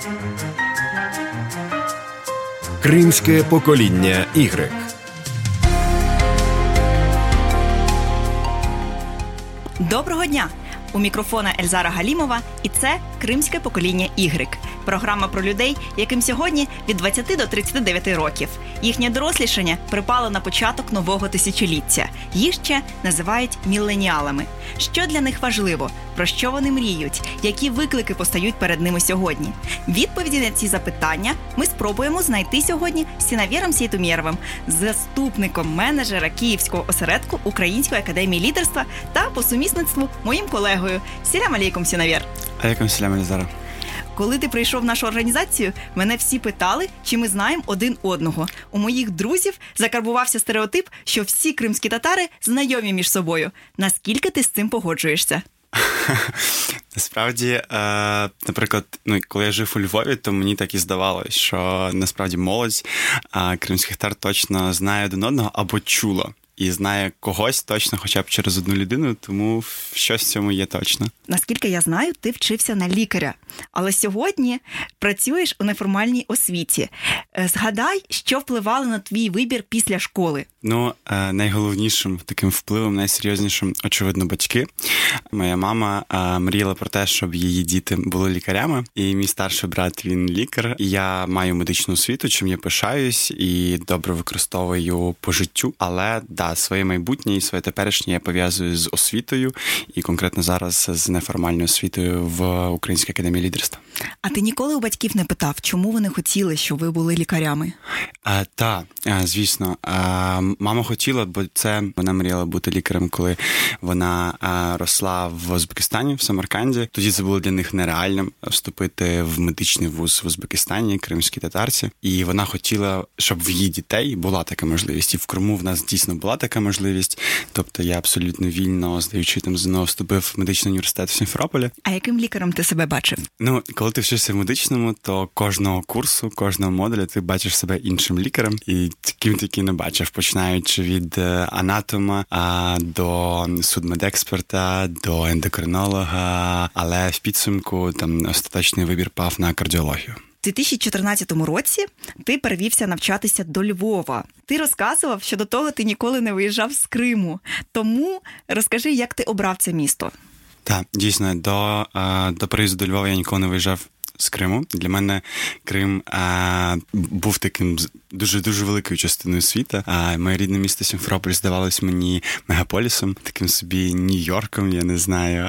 Кримське покоління Y. Доброго дня! У мікрофона Ельзара Галімова, і це «Кримське покоління Y». Програма про людей, яким сьогодні від 20 до 39 років. Їхнє дорослішання припало на початок нового тисячоліття. Їх ще називають міленіалами. Що для них важливо? Про що вони мріють? Які виклики постають перед ними сьогодні? Відповіді на ці запитання ми спробуємо знайти сьогодні з Сінавєром Сейтумєровим, заступником менеджера Київського осередку Української академії лідерства та по сумісництву моїм колегою. Сілям алейкум, Сінавєр. Алейкум сілям, Ельзара. Коли ти прийшов в нашу організацію, мене всі питали, чи ми знаємо один одного. У моїх друзів закарбувався стереотип, що всі кримські татари знайомі між собою. Наскільки ти з цим погоджуєшся? Насправді, наприклад, коли я жив у Львові, то мені так і здавалося, що насправді молодь кримських татар точно знає один одного або чула. І знає когось точно хоча б через одну людину, тому щось в цьому є точно. Наскільки я знаю, ти вчився на лікаря, але сьогодні працюєш у неформальній освіті. Згадай, що впливало на твій вибір після школи? Найголовнішим таким впливом, найсерйознішим, очевидно, батьки. Моя мама мріяла про те, щоб її діти були лікарями, і мій старший брат, він лікар. І я маю медичну освіту, чим я пишаюсь і добре використовую по життю, але своє майбутнє і своє теперішнє я пов'язую з освітою і конкретно зараз з неформальною освітою в Українській академії лідерства. А ти ніколи у батьків не питав, чому вони хотіли, щоб ви були лікарями? Так, звісно. Мама хотіла, бо вона мріяла бути лікарем, коли вона росла в Узбекистані, в Самарканді. Тоді це було для них нереальним вступити в медичний вуз в Узбекистані, кримські татарці. І вона хотіла, щоб в її дітей була така можливість. І в Криму в нас дійсно була така можливість. Тобто я абсолютно вільно, здаючи там ЗНО, вступив в медичний університет в Сімферополі. А яким лікарем ти себе бачив? Коли ти вчишся в медичному, то кожного курсу, кожного модуля ти бачиш себе іншим лікарем. І ким ти не бачив, починаючи від анатома до судмедексперта, до ендокринолога. Але в підсумку там остаточний вибір пав на кардіологію. У 2014 році ти перевівся навчатися до Львова. Ти розказував, що до того ти ніколи не виїжджав з Криму. Тому розкажи, як ти обрав це місто? Так, дійсно, до приїзду до Львова я ніколи не виїжджав з Криму. Для мене Крим був таким дуже-дуже великою частиною світу. Моє рідне місто Сімферополь здавалось мені мегаполісом, таким собі Нью-Йорком, я не знаю.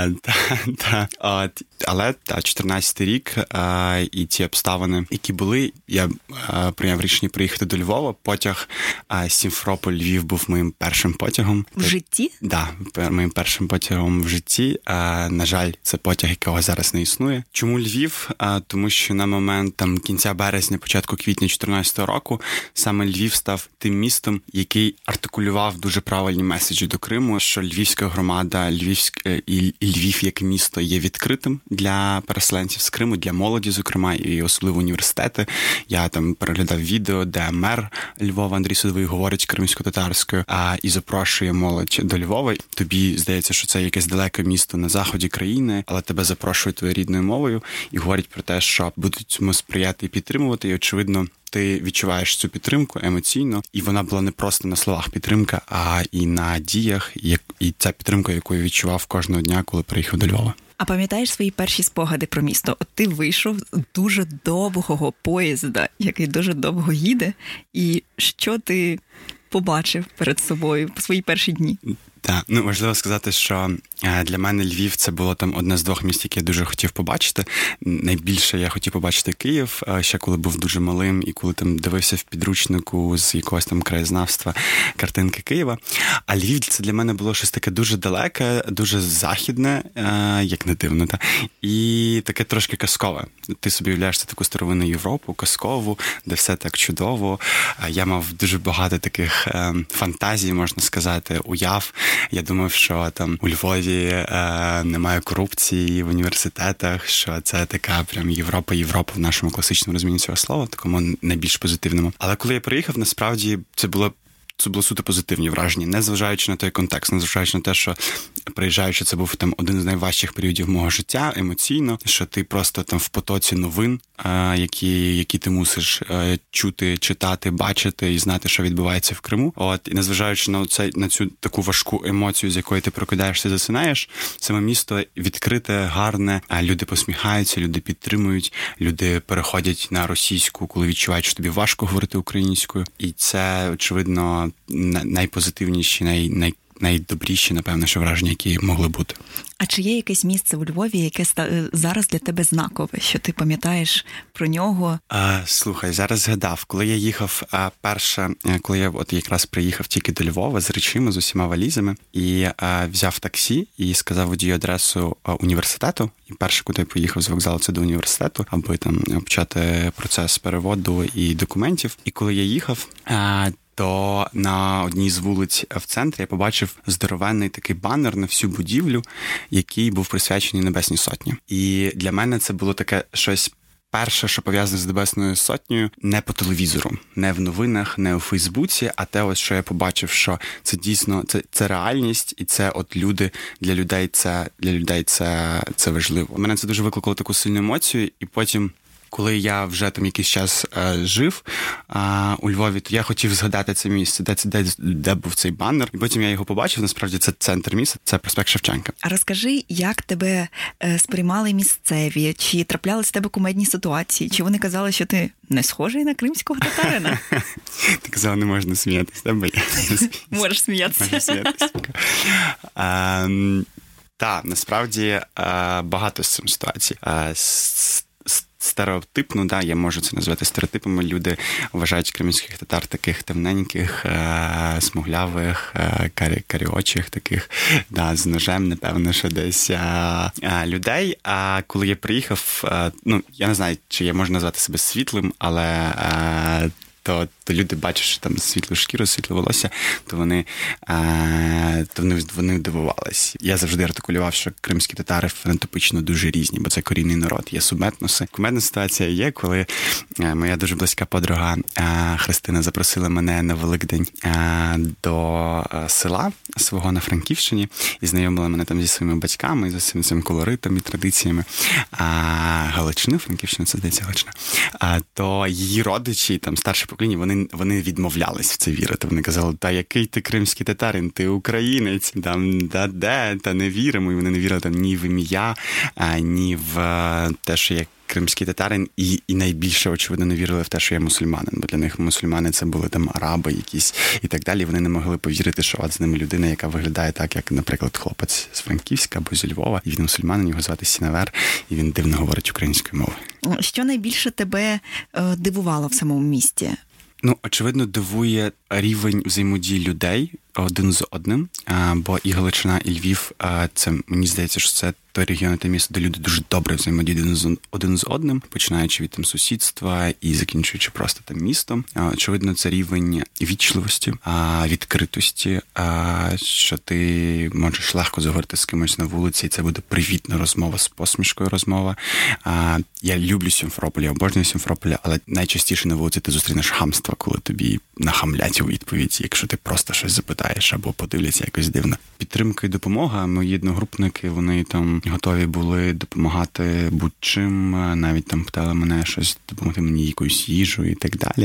Але 14-й рік і ті обставини, які були, я прийняв рішення приїхати до Львова. Потяг Сімферополь-Львів був моїм першим потягом. В житті? Так, моїм першим потягом в житті. На жаль, це потяг, якого зараз не існує. Чому Львів? Тому що на момент кінця березня, початку квітня 2014 року саме Львів став тим містом, який артикулював дуже правильні меседжі до Криму, що львівська громада, і Львів як місто є відкритим для переселенців з Криму, для молоді, зокрема, і особливо університети. Я там переглядав відео, де мер Львова Андрій Судовий говорить кримсько-татарською, і запрошує молодь до Львова. Тобі здається, що це якесь далеке місто на заході країни, але тебе запрошують твоєю рідною мовою і говорять про те, що будуть цьому сприяти і підтримувати, і, очевидно, ти відчуваєш цю підтримку емоційно, і вона була не просто на словах підтримка, а і на діях, і ця підтримка, яку я відчував кожного дня, коли приїхав до Львова. А пам'ятаєш свої перші спогади про місто? От ти вийшов з дуже довгого поїзда, який дуже довго їде, і що ти побачив перед собою в свої перші дні? Так, важливо сказати, що для мене Львів – це було одне з двох міст, які я дуже хотів побачити. Найбільше я хотів побачити Київ, ще коли був дуже малим і коли дивився в підручнику з якогось краєзнавства картинки Києва. А Львів – це для мене було щось таке дуже далеке, дуже західне, як не дивно, і таке трошки казкове. Ти собі уявляєш таку старовинну Європу, казкову, де все так чудово. Я мав дуже багато таких фантазій, можна сказати, уяв. Я думав, що там у Львові немає корупції в університетах, що це така прям Європа в нашому класичному розумінні цього слова, такому найбільш позитивному. Але коли я приїхав, насправді це було це було суто позитивні враження, незважаючи на той контекст, незважаючи на те, що приїжджаючи, це був там один з найважчих періодів мого життя емоційно, що ти просто там в потоці новин, які ти мусиш чути, читати, бачити і знати, що відбувається в Криму. І незважаючи на цю таку важку емоцію, з якої ти прокидаєшся, засинаєш, саме місто відкрите, гарне, люди посміхаються, люди підтримують, люди переходять на російську, коли відчувають, що тобі важко говорити українською. І це, очевидно, найпозитивніші, найдобріші, напевно, що враження, які могли бути. А чи є якесь місце у Львові, яке зараз для тебе знакове, що ти пам'ятаєш про нього? Слухай, зараз згадав, коли я їхав коли я якраз приїхав тільки до Львова з речима, з усіма валізами, і взяв таксі і сказав водію адресу університету, і перше, куди я поїхав з вокзалу, це до університету, аби там почати процес переводу і документів. І коли я їхав, то на одній з вулиць в центрі я побачив здоровенний такий банер на всю будівлю, який був присвячений Небесній Сотні. І для мене це було таке щось перше, що пов'язане з Небесною Сотнею, не по телевізору, не в новинах, не у Фейсбуці, а те, ось, що я побачив, що це дійсно, це реальність, і це от люди, для людей це важливо. У мене це дуже викликало таку сильну емоцію, і потім, коли я вже там якийсь час жив у Львові, то я хотів згадати це місце, де був цей банер. І потім я його побачив, насправді це центр міста, це проспект Шевченка. А розкажи, як тебе сприймали місцеві? Чи траплялись в тебе кумедні ситуації? Чи вони казали, що ти не схожий на кримського татарина? Ти казала, не можна сміятися, так? Можеш сміятися. Можеш сміятися. Так, насправді багато з цим ситуацій. Стереотипно, я можу це назвати стереотипами. Люди вважають кримських татар таких темненьких, смуглявих, каріочих таких, з ножем, напевно, що десь людей. А коли я приїхав, я не знаю, чи я можу назвати себе світлим, але то люди бачать, що там світлу шкіру, світле волосся, то вони дивувались. Я завжди артикулював, що кримські татари фенотипично дуже різні, бо це корінний народ, є субетноси. Кумедна ситуація є, коли моя дуже близька подруга Христина запросила мене на Великдень до села свого на Франківщині і знайомила мене там зі своїми батьками, зі всім цим колоритом і традиціями Галичини, Франківщина, це здається Галичина. То її родичі, там старші покоління, вони відмовлялись в це вірити. Вони казали, та який ти кримський татарин, ти українець, та не віримо. І вони не вірили там ні в ім'я, ні в те, що я кримський татарин, і найбільше, очевидно, не вірили в те, що я мусульманин, бо для них мусульмани це були там араби якісь і так далі. Вони не могли повірити, що от з ними людина, яка виглядає так, як, наприклад, хлопець з Франківська або зі Львова, і він мусульманин, його звати Сінавер, і він дивно говорить українською мовою. Що найбільше тебе дивувало в самому місті? Очевидно, дивує рівень взаємодії людей один з одним, бо і Галичина, і Львів, це, мені здається, що це той регіон, те місто, де люди дуже добре взаємодіють один з одним, починаючи від там сусідства і закінчуючи просто там містом. Очевидно, це рівень вічливості, відкритості, що ти можеш легко заговорити з кимось на вулиці, і це буде привітна розмова, з посмішкою розмова. Я люблю Сімферополь, я обожнюю Сімферополь, але найчастіше на вулиці ти зустрінеш хамство, коли тобі нахамлять у відповідь, якщо ти просто щось запитаєш або подивляться якось дивно. Підтримка і допомога. Мої одногрупники, вони там готові були допомагати будь-чим, навіть там питали мене щось, допомогти мені якоюсь їжу і так далі.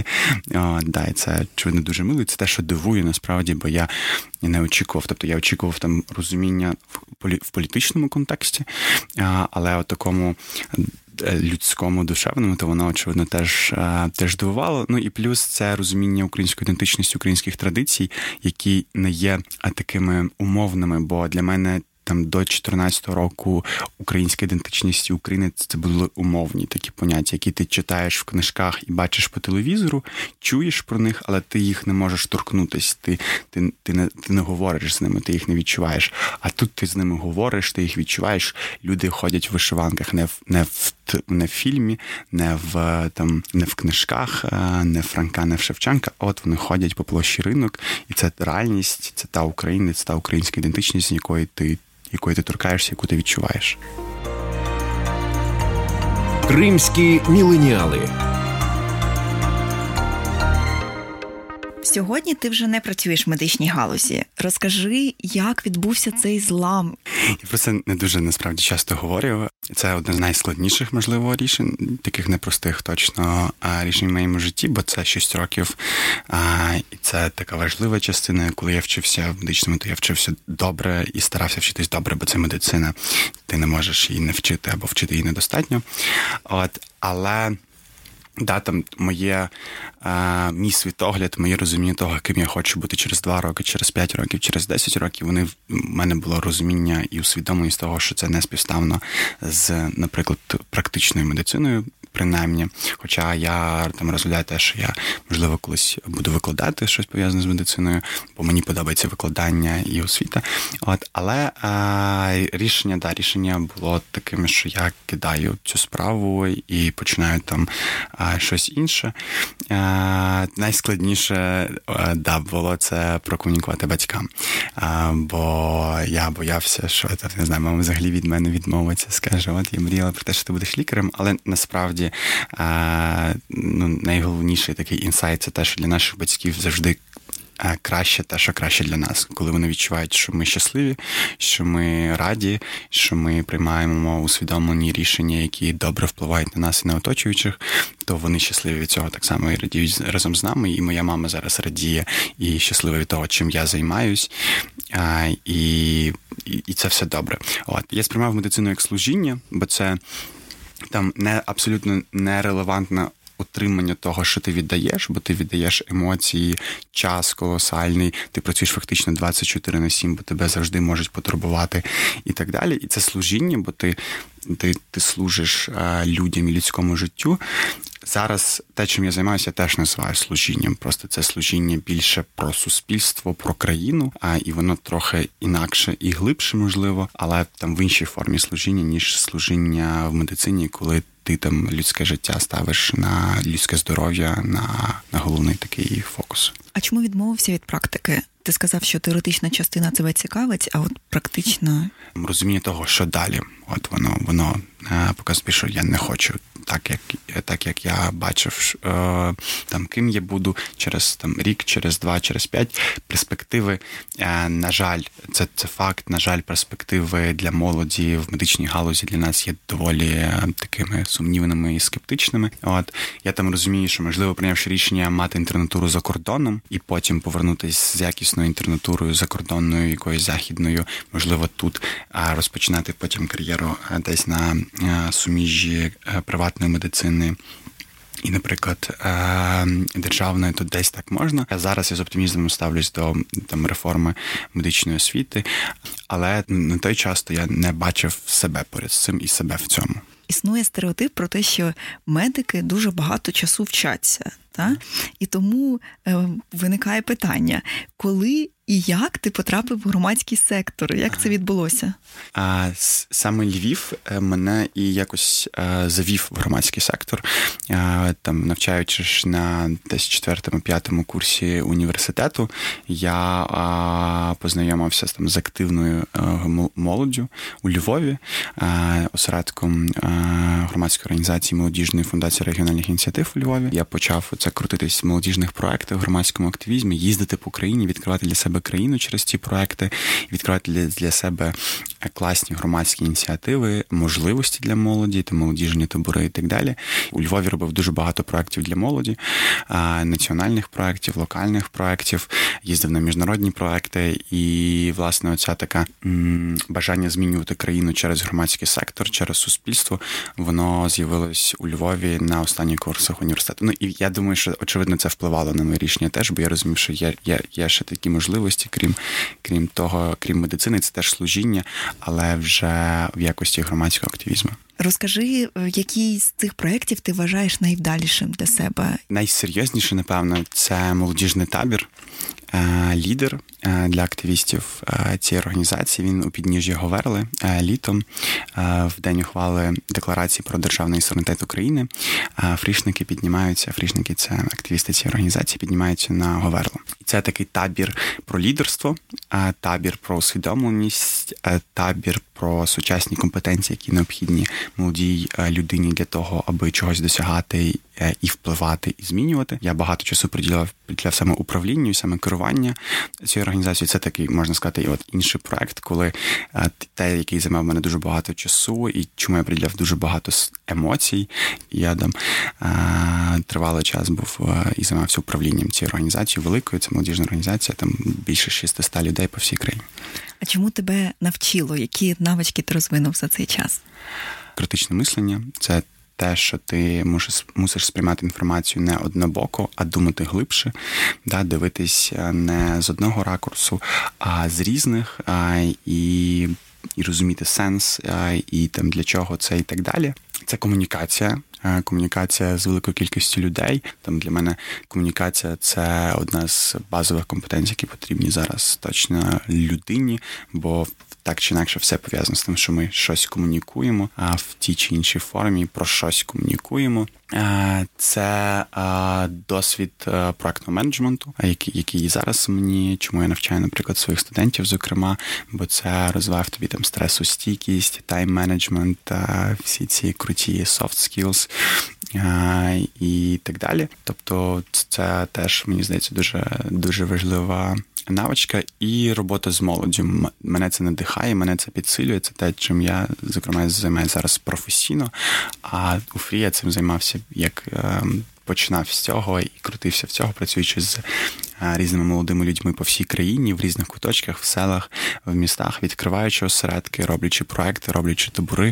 І це, очевидно, дуже мило. І це те, що дивує, насправді, бо я не очікував. Тобто я очікував там розуміння в політичному контексті, але от такому людському, душевному, то воно, очевидно, теж дивувало. І плюс це розуміння української ідентичності, українських традицій, які не є такими умовними, бо для мене там до 14-го року українська ідентичність України – це були умовні такі поняття, які ти читаєш в книжках і бачиш по телевізору, чуєш про них, але ти їх не можеш торкнутися, ти не говориш з ними, ти їх не відчуваєш. А тут ти з ними говориш, ти їх відчуваєш, люди ходять в вишиванках не в фільмі, не в книжках, не в Франка, не в Шевченка, от вони ходять по площі Ринок, і це реальність, це та Україна, це та українська ідентичність, якої ти торкаєшся, яку ти відчуваєш. Кримські міленіали. Сьогодні ти вже не працюєш в медичній галузі. Розкажи, як відбувся цей злам? Я про це не дуже, насправді, часто говорю. Це одне з найскладніших, можливо, рішень, таких непростих точно рішень в моєму житті, бо це 6 років, і це така важлива частина. Коли я вчився в медичному, то я вчився добре і старався вчитись добре, бо це медицина. Ти не можеш її не вчити або вчити її недостатньо. Але там мій світогляд, моє розуміння того, ким я хочу бути через 2 роки, через 5 років, через 10 років, в мене було розуміння і усвідомленість того, що це не співставно з, наприклад, практичною медициною, принаймні. Хоча я розглядаю те, що я, можливо, колись буду викладати щось пов'язане з медициною, бо мені подобається викладання і освіта. Але рішення було таким, що я кидаю цю справу і починаю там щось інше. Найскладніше, було це прокомунікувати батькам. Бо я боявся, що, не знаю, мама взагалі від мене відмовиться, скаже, я мріяла про те, що ти будеш лікарем, але насправді найголовніший такий інсайт – це те, що для наших батьків завжди краще те, що краще для нас. Коли вони відчувають, що ми щасливі, що ми раді, що ми приймаємо усвідомлені рішення, які добре впливають на нас і на оточуючих, то вони щасливі від цього так само і радіють разом з нами. І моя мама зараз радіє і щаслива від того, чим я займаюсь. І це все добре. Я сприймав медицину як служіння, бо це там абсолютно нерелевантна отримання того, що ти віддаєш, бо ти віддаєш емоції, час колосальний, ти працюєш фактично 24/7, бо тебе завжди можуть потурбувати і так далі. І це служіння, бо ти служиш людям і людському життю. Зараз те, чим я займаюся, я теж називаю служінням. Просто це служіння більше про суспільство, про країну, і воно трохи інакше і глибше, можливо, але там в іншій формі служіння, ніж служіння в медицині, коли ти там людське життя ставиш на людське здоров'я, на головний такий фокус. А чому відмовився від практики? Ти сказав, що теоретична частина тебе цікавить, а от практична... Розуміння того, що далі. Воно показує, що я не хочу так, як я бачив, ким я буду через рік, через 2, через 5. Перспективи, на жаль, це факт, на жаль, перспективи для молоді в медичній галузі для нас є доволі такими сумнівними і скептичними. Я там розумію, що, можливо, прийнявши рішення мати інтернатуру за кордоном і потім повернутися з якісною інтернатурою закордонною, якоюсь західною, можливо, тут розпочинати потім кар'єру десь на суміжжі приватної медицини і, наприклад, державної, тут десь так можна. Зараз я з оптимізмом ставлюсь до реформи медичної освіти, але на той час я не бачив себе поряд з цим і себе в цьому. Існує стереотип про те, що медики дуже багато часу вчаться, та? І тому виникає питання, коли і як ти потрапив в громадський сектор? Як це відбулося? Саме Львів мене і якось завів в громадський сектор. Там, навчаючись на десь 4-5 курсі університету, я познайомився з активною молоддю у Львові, осередком громадської організації молодіжної фундації регіональних ініціатив у Львові. Я почав крутитись в молодіжних проєктах, в громадському активізмі, їздити по країні, відкривати для себе країну через ці проекти, відкривати для себе класні громадські ініціативи, можливості для молоді, молодіжні табори і так далі. У Львові робив дуже багато проєктів для молоді, національних проєктів, локальних проєктів, їздив на міжнародні проєкти, і, власне, оця така бажання змінювати країну через громадський сектор, через суспільство, воно з'явилось у Львові на останніх курсах університету. І я думаю, що, очевидно, це впливало на моє рішення теж, бо я розумів, що є ще такі можливості, крім того, крім медицини, це теж служіння, але вже в якості громадського активізму. Розкажи, який з цих проєктів ти вважаєш найвдалішим для себе? Найсерйозніше, напевно, це молодіжний табір «Лідер» для активістів цієї організації. Він у підніжжі Говерли літом, в день ухвали Декларації про державний суверенітет України. Фрішники піднімаються, фрішники – це активісти цієї організації, піднімаються на Говерлу. Це такий табір про лідерство, табір про усвідомленість, табір про сучасні компетенції, які необхідні молодій людині для того, аби чогось досягати і впливати, і змінювати. Я багато часу приділяв саме управлінню, саме керування цією організацією. Це такий, можна сказати, і інший проект, коли те, який займав мене дуже багато часу, і чому я приділяв дуже багато емоцій. Я там тривалий час був і займався управлінням цією організацією великою. Це молодіжна організація, там більше 600 людей по всій країні. А чому тебе навчило? Які навички ти розвинув за цей час? Критичне мислення – це те, що ти мусиш сприймати інформацію не однобоко, а думати глибше, дивитись не з одного ракурсу, а з різних, і розуміти сенс, і там для чого це і так далі. Це комунікація з великою кількістю людей. Там для мене комунікація – це одна з базових компетенцій, які потрібні зараз точно людині, бо так чи інакше все пов'язано з тим, що ми щось комунікуємо, а в тій чи іншій формі про щось комунікуємо. Це досвід проектного менеджменту, який зараз чому я навчаю, наприклад, своїх студентів, зокрема, бо це розвиває в тобі там стресостійкість, тайм-менеджмент, всі ці круті soft skills і так далі. Тобто це теж, мені здається, дуже, дуже важлива навичка і робота з молоддю. Мене це надихає, мене це підсилює. Це те, чим я, зокрема, займаюся зараз професійно. А у Фрі я цим займався, як починав з цього і крутився в цього, працюючи з різними молодими людьми по всій країні, в різних куточках, в селах, в містах, відкриваючи осередки, роблячи проекти, роблячи табори,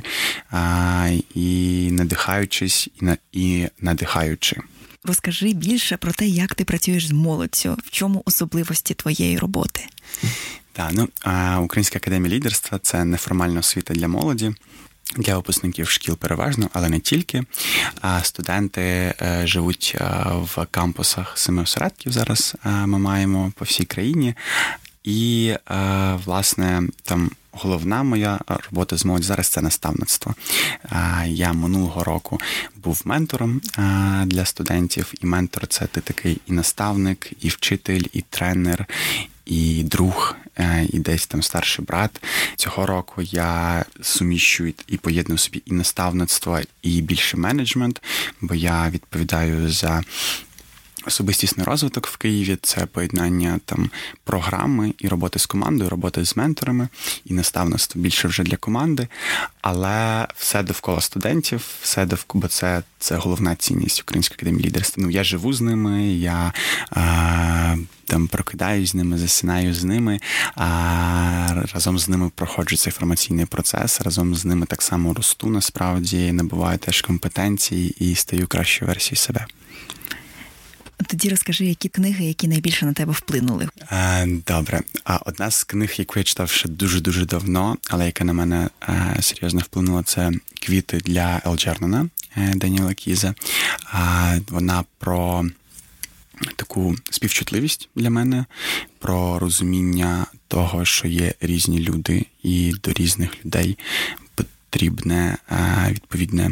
і надихаючись, і надихаючи. Розкажи більше про те, як ти працюєш з молоддю, в чому особливості твоєї роботи. Українська академія лідерства – це неформальна освіта для молоді, для випускників шкіл переважно, але не тільки. Студенти живуть в кампусах 7 осередків зараз ми маємо по всій країні. І, власне, там головна моя робота з молоддю зараз – це наставництво. Я минулого року був ментором для студентів, і ментор – це ти такий і наставник, і вчитель, і тренер, і друг, і десь там старший брат. Цього року я суміщую і поєдную собі і наставництво, і більше менеджмент, бо я відповідаю за особистісний розвиток в Києві, це поєднання там програми і роботи з командою, роботи з менторами, і наставництво більше вже для команди, але все довкола студентів, бо це головна цінність Української академії лідерства. Я живу з ними, я там прокидаюсь з ними, засинаю з ними, разом з ними проходжу цей формаційний процес, разом з ними так само росту, насправді, набуваю теж компетенцій і стаю кращою версією себе. Тоді розкажи, які книги, які найбільше на тебе вплинули. Добре. Одна з книг, яку я читав ще дуже-дуже давно, але яка на мене серйозно вплинула, це «Квіти для Елджернона» Даніела Кіза. Вона про таку співчутливість для мене, про розуміння того, що є різні люди, і до різних людей потрібна відповідна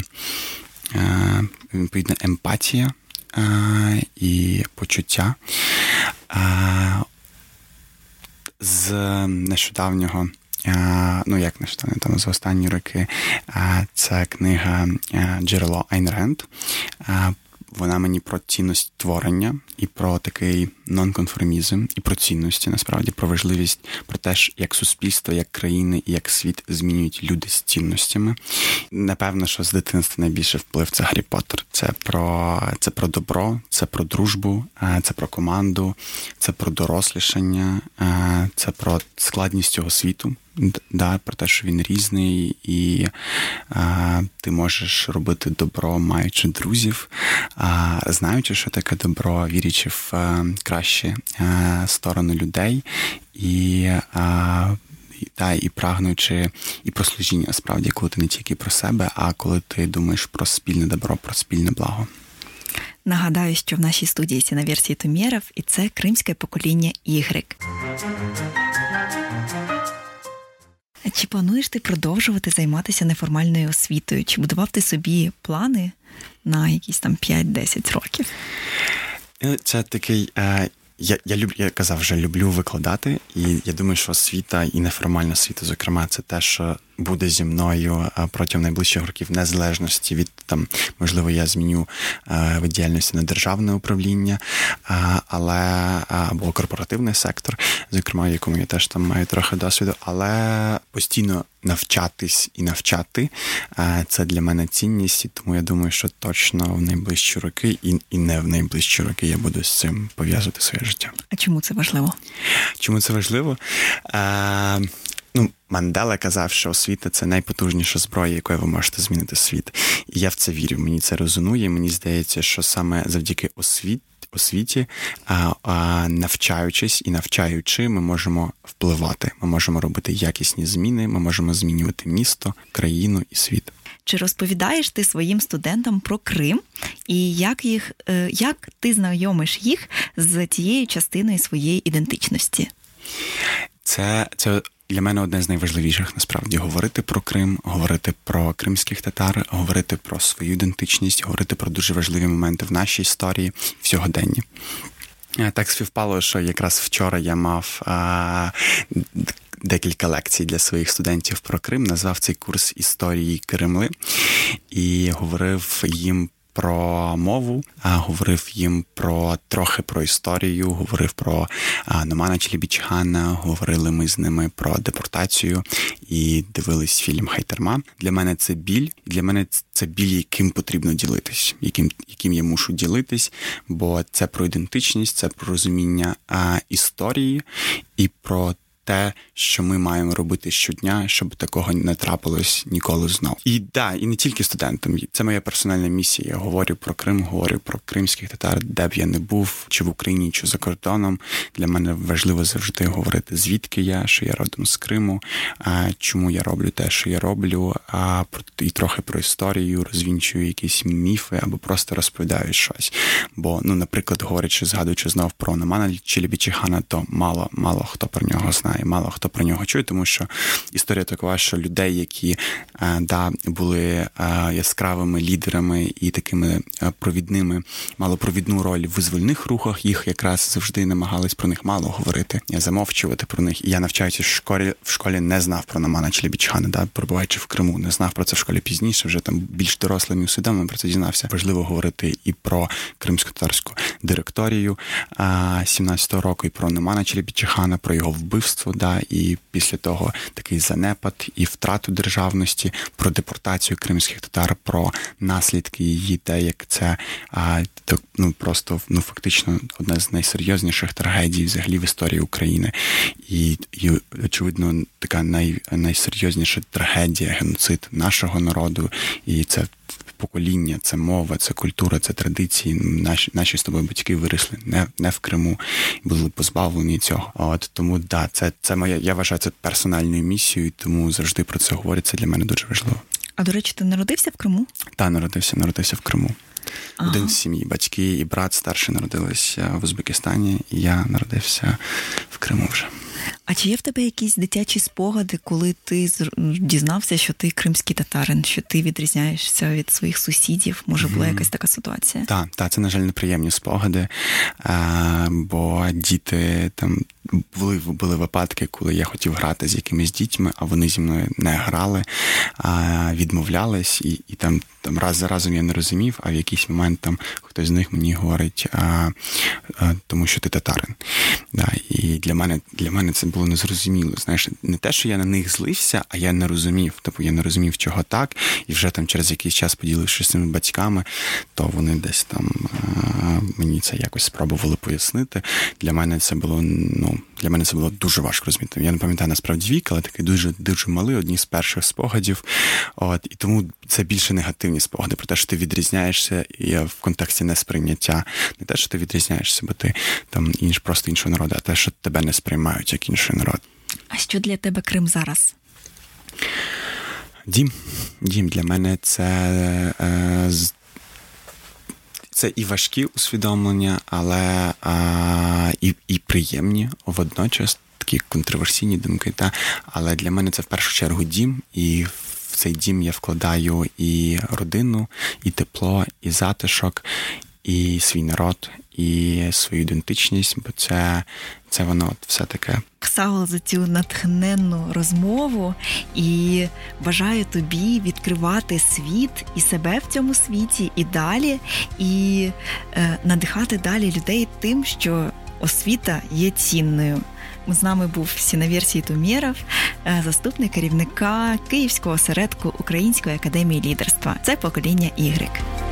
емпатія і почуття. З нещодавнього, там з останні роки, це книга «Джерело» Айн Ренд. Вона мені про цінність творення і про такий нонконформізм, і про цінності, насправді, про важливість, про те, як суспільство, як країни і як світ змінюють люди з цінностями. Напевно, що з дитинства найбільший вплив – це Гаррі Поттер. Це про добро, це про дружбу, це про команду, це про дорослішання, це про складність цього світу. Про те, що він різний, і ти можеш робити добро, маючи друзів, знаючи, що таке добро, вірячи в кращі сторони людей, і прагнучи і про служіння, насправді, коли ти не тільки про себе, а коли ти думаєш про спільне добро, про спільне благо. Нагадаю, що в нашій студії Ціна-Версії Тумєров, і це кримське покоління Y. Чи плануєш ти продовжувати займатися неформальною освітою? Чи будував ти собі плани на якісь там 5-10 років? Це такий... Я казав вже, люблю викладати, і я думаю, що освіта і неформальна освіта, зокрема, це те, що буде зі мною протягом найближчих років, незалежності від, там, можливо, я зміню вид діяльності на державне управління, або корпоративний сектор, зокрема, в якому я теж там маю трохи досвіду, але постійно навчатись і навчати – це для мене цінність, і тому я думаю, що точно в найближчі роки і не в найближчі роки я буду з цим пов'язувати своє життя. А чому це важливо? Чому це важливо? Мандела казав, що освіта – це найпотужніша зброя, якою ви можете змінити світ. І я в це вірю, мені це резонує, мені здається, що саме завдяки освіті, навчаючись і навчаючи, ми можемо впливати, ми можемо робити якісні зміни, ми можемо змінювати місто, країну і світ. Чи розповідаєш ти своїм студентам про Крим і як ти знайомиш їх з тією частиною своєї ідентичності? Це для мене одне з найважливіших, насправді, говорити про Крим, говорити про кримських татар, говорити про свою ідентичність, говорити про дуже важливі моменти в нашій історії, в сьогоденні. Так співпало, що якраз вчора я мав декілька лекцій для своїх студентів про Крим, назвав цей курс «Історії Кремли» і говорив їм про мову, говорив їм трохи про історію, говорив про Номана Челебіджхана, говорили ми з ними про депортацію і дивились фільм «Хайтерма». Для мене це біль, і для мене це біль, яким потрібно ділитись, яким я мушу ділитись, бо це про ідентичність, це про розуміння історії і про те, що ми маємо робити щодня, щоб такого не трапилось ніколи знов. І не тільки студентам. Це моя персональна місія. Я говорю про Крим, говорю про кримських татар, де б я не був, чи в Україні, чи за кордоном. Для мене важливо завжди говорити, звідки я, що я родом з Криму, чому я роблю те, що я роблю, і трохи про історію, розвінчую якісь міфи або просто розповідаю щось. Бо, наприклад, згадуючи знов про Номана Челебіджхана, то мало хто про нього знає. І мало хто про нього чує, тому що історія така, що людей, які були яскравими лідерами і такими провідними, мали провідну роль в визвольних рухах, їх якраз завжди намагались про них мало говорити, замовчувати про них. І я, навчаючись в школі, не знав про Номана Челебіджхана, перебуваючи в Криму, не знав про це в школі пізніше, вже там більш дорослим і усвідомленим про це дізнався. Важливо говорити і про кримсько-татарську директорію 17-го року, і про Номана Челебіджхана, про його вбивство, і після того такий занепад і втрату державності, про депортацію кримських татар, про наслідки її, те, як це фактично одна з найсерйозніших трагедій взагалі в історії України. І очевидно, така найсерйозніша трагедія, геноцид нашого народу, і це покоління, це мова, це культура, це традиції. Наші з тобою батьки виросли не в Криму, були позбавлені цього. Тому, це моя, я вважаю це персональною місією, тому завжди про це говорять, це для мене дуже важливо. А, до речі, ти народився в Криму? Так, народився в Криму. Один з сім'ї. Батьки і брат старший народилися в Узбекистані, і я народився в Криму вже. А чи є в тебе якісь дитячі спогади, коли ти дізнався, що ти кримський татарин, що ти відрізняєшся від своїх сусідів? Може, була якась така ситуація? Так, це, на жаль, неприємні спогади, бо діти там були випадки, коли я хотів грати з якимись дітьми, а вони зі мною не грали, відмовлялись, і там раз за разом я не розумів, а в якийсь момент там хтось з них мені говорить, тому що ти татарин. І для мене це було незрозуміло. Знаєш, не те, що я на них злився, а я не розумів. Тобто я не розумів, чого так, і вже там через якийсь час, поділившись з цими батьками, то вони десь там мені це якось спробували пояснити. Для мене це було дуже важко розуміти. Я не пам'ятаю насправді вік, але такий дуже, дуже малий, одні з перших спогадів. І тому це більше негативні спогади про те, що ти відрізняєшся і в контексті несприйняття. Не те, що ти відрізняєшся, бо ти там просто іншого народу, а те, що тебе не сприймають як інший народ. А що для тебе Крим зараз? Дім для мене це і важкі усвідомлення, але і приємні водночас, такі контроверсійні думки. Але для мене це в першу чергу дім, і в цей дім я вкладаю і родину, і тепло, і затишок, і свій народ, і свою ідентичність, бо це воно от все таке. Саул, за цю натхненну розмову, і бажаю тобі відкривати світ і себе в цьому світі і далі, і надихати далі людей тим, що освіта є цінною. З нами був Сіновєр Тумєров, заступник керівника Київського осередку Української академії лідерства. Це покоління Y.